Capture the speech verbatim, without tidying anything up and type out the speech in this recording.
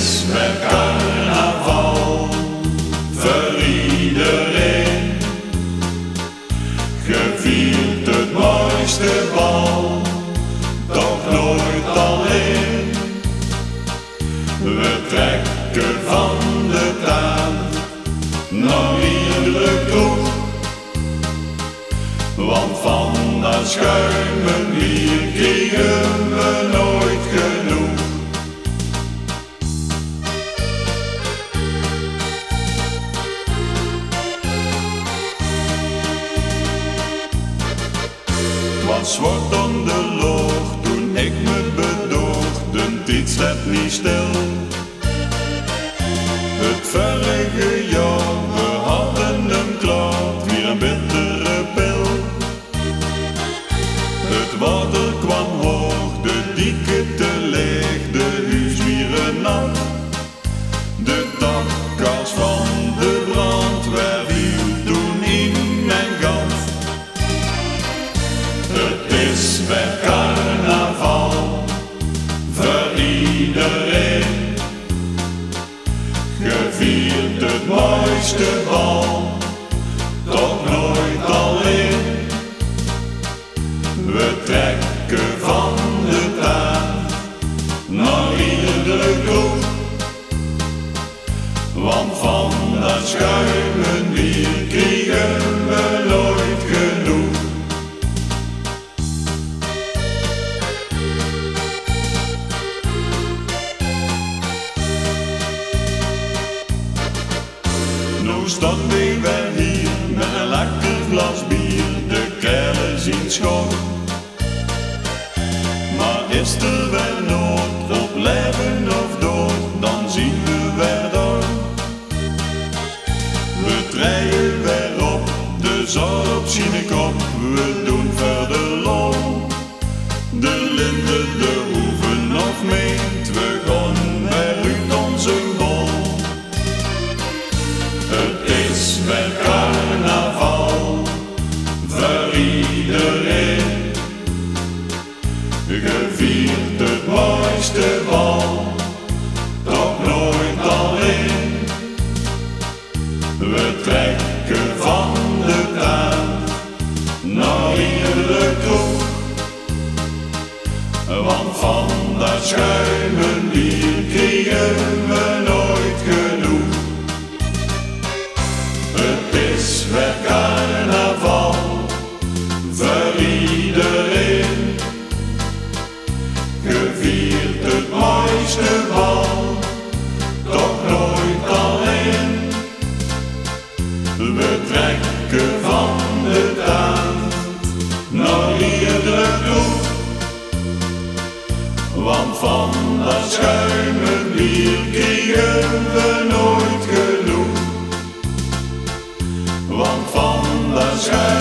is weer carnaval voor iedereen. Gevierd het mooiste bal, toch nooit alleen. We trekken van de taart naar iedere kroeg, want van dat schuimen bier kregen we nooit genoeg. Het zwart aan de loog toen ik me bedoog, de tijd staat niet stil. Het vorige jaar, we hadden hem klaar, weer een bittere pil. Het water kwam hoog, de dieke te leeg, de huiswieren nat. De dakkas van de brandweer viel toen in mijn gat. Het is weer carnaval voor iedereen. Gevierd het mooiste bal, toch nooit alleen. We trekken van de taart naar iedere kroeg, want van dat schuimen bier kregen we nooit genoeg. Nu staan we weer hier met een lekker glas bier, de kerlen zien schoon. Maar is er weer nood op leven of dood, dan zien we weer door. We draaien weer op, de zon op zijn kop, we doen verder lol. De linden, de hoeven of meent, we gaan weer uit onze bol. Het is weer carnaval voor iedereen. Gevierd het mooiste bal, toch nooit alleen. We trekken van de taart naar iedere kroeg, want van dat schuimen bier kregen we nooit genoeg. Het is weer carnaval voor iedereen. Gevierd het mooiste bal, toch nooit alleen. We trekken van de taart naar iedere kroeg, want van dat schuimen bier kregen we nooit genoeg. Want van dat schuimen